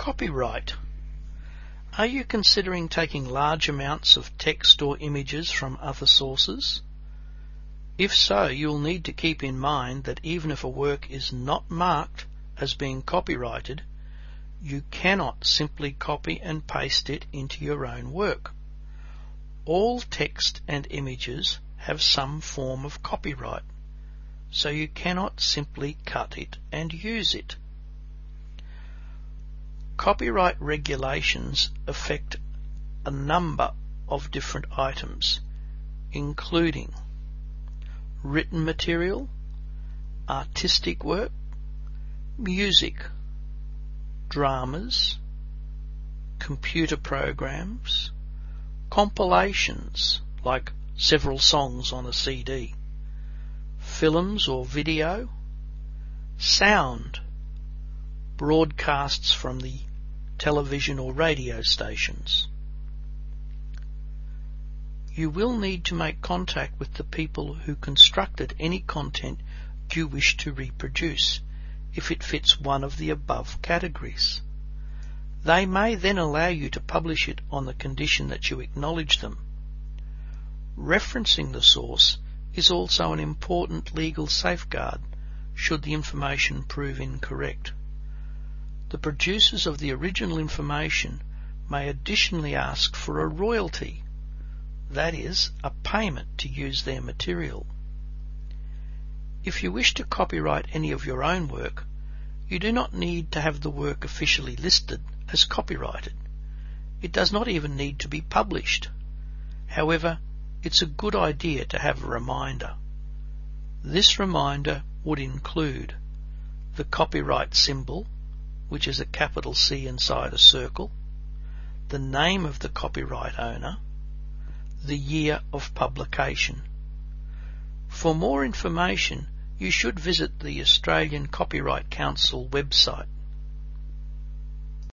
Copyright. Are you considering taking large amounts of text or images from other sources? If so, you'll need to keep in mind that even if a work is not marked as being copyrighted, you cannot simply copy and paste it into your own work. All text and images have some form of copyright, so you cannot simply cut it and use it. Copyright regulations affect a number of different items, including written material, artistic work, music, dramas, computer programs, compilations like several songs on a CD, films or video, sound, broadcasts from the television or radio stations. You will need to make contact with the people who constructed any content you wish to reproduce if it fits one of the above categories. They may then allow you to publish it on the condition that you acknowledge them. Referencing the source is also an important legal safeguard should the information prove incorrect. The producers of the original information may additionally ask for a royalty, that is, a payment to use their material. If you wish to copyright any of your own work, you do not need to have the work officially listed as copyrighted. It does not even need to be published. However, it's a good idea to have a reminder. This reminder would include the copyright symbol, which is a capital C inside a circle, the name of the copyright owner, the year of publication. For more information, you should visit the Australian Copyright Council website.